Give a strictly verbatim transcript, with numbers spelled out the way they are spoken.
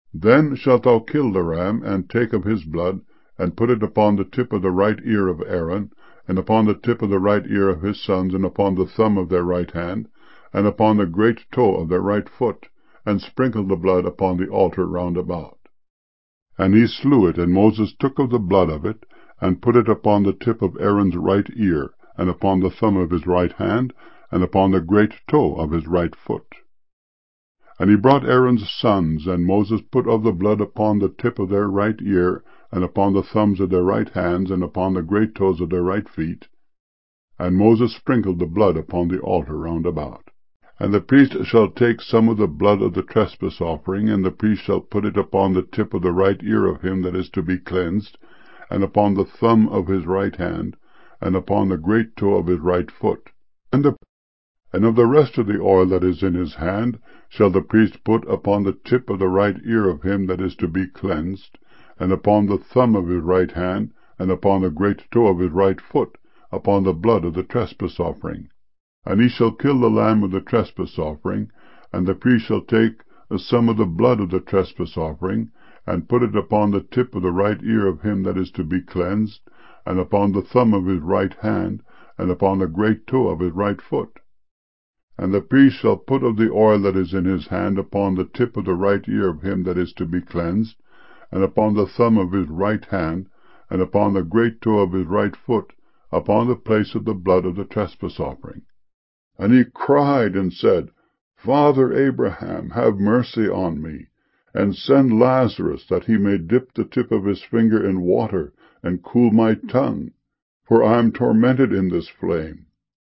Then shalt thou kill the ram, and take of his blood, and put it upon the tip of the right ear of Aaron, and upon the tip of the right ear of his sons, and upon the thumb of their right hand, and upon the great toe of their right foot, and sprinkle the blood upon the altar round about. And he slew it, and Moses took of the blood of it, and put it upon the tip of Aaron's right ear, and upon the thumb of his right hand, and upon the great toe of his right foot. And he brought Aaron's sons, and Moses put of the blood upon the tip of their right ear, and upon the thumbs of their right hands, and upon the great toes of their right feet. And Moses sprinkled the blood upon the altar round about. And the priest shall take some of the blood of the trespass offering, and the priest shall put it upon the tip of the right ear of him that is to be cleansed, and upon the thumb of his right hand, and upon the great toe of his right foot. And, the, and of the rest of the oil that is in his hand shall the priest put upon the tip of the right ear of him that is to be cleansed, and upon the thumb of his right hand, and upon the great toe of his right foot, upon the blood of the trespass offering. And he shall kill the lamb of the trespass offering, and the priest shall take some of the blood of the trespass offering, and put it upon the tip of the right ear of him that is to be cleansed, and upon the thumb of his right hand, and upon the great toe of his right foot. And the priest shall put of the oil that is in his hand upon the tip of the right ear of him that is to be cleansed, and upon the thumb of his right hand, and upon the great toe of his right foot, upon the place of the blood of the trespass offering. And he cried and said, Father Abraham, have mercy on me, and send Lazarus, that he may dip the tip of his finger in water, and cool my tongue, for I am tormented in this flame.